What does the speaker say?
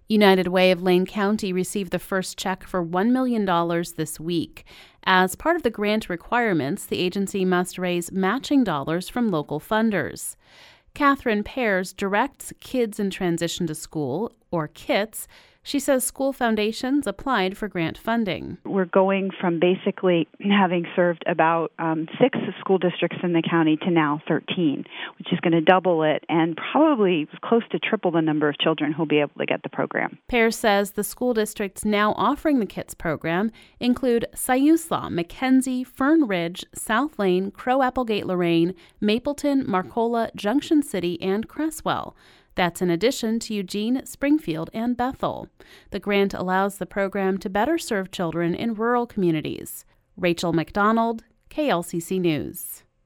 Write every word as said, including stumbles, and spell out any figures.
United Way of Lane County received the first check for one million dollars this week. As part of the grant requirements, the agency must raise matching dollars from local funders. Catherine Pears directs Kids in Transition to School, or KITS. She says school foundations applied for grant funding. We're going from basically having served about um, six school districts in the county to now thirteen, which is going to double it and probably close to triple the number of children who will be able to get the program. Pears says the school districts now offering the KITS program include Siuslaw, McKenzie, Fern Ridge, South Lane, Crow Applegate, Lorain, Mapleton, Marcola, Junction City, and Cresswell. That's in addition to Eugene, Springfield, and Bethel. The grant allows the program to better serve children in rural communities. Rachel McDonald, K L C C News.